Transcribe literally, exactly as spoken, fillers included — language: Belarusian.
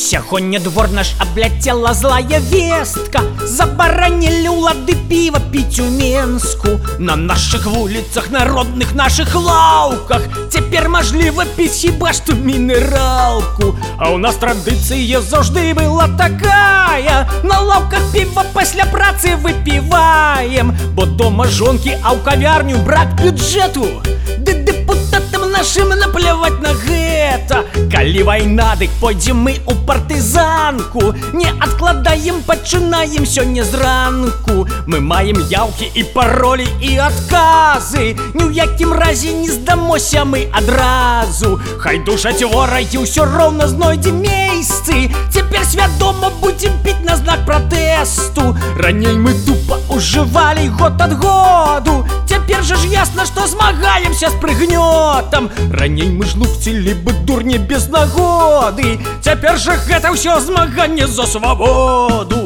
Сягоння двор наш обляцела злая вестка. Забаранілі ўлады піва піць у Менску. На наших вуліцах, народных наших лаўках цяпер мажліва піць хіба што мінералку. А ў нас традыцыя заўжды была такая: на лаўках піва пасля працы выпіваем, бо дома жонкі, а ў кавярню брак бюджэту. Ды дэпутатам нашым напляваць на гэта. Калі вайна, дык пойдзем мы ў партызанку. Не адкладаем, пачынаем сёння зранку. Мы маем яўкі і паролі і адказы. Ні ў якім разе не здамося мы адразу. Хай душаць ворагі, ўсё роўна знойдзем месцы. Цяпер свядома будзем піць на знак пратэсту. Раней мы тупа ўжывалі год ад году. Цяпер жа ж ясна, што змагаемся з прыгнётам. Раней мы ж лупцілі бы дурне без нагоды. Цяпер жа гэта ўсё змаганне за свабоду.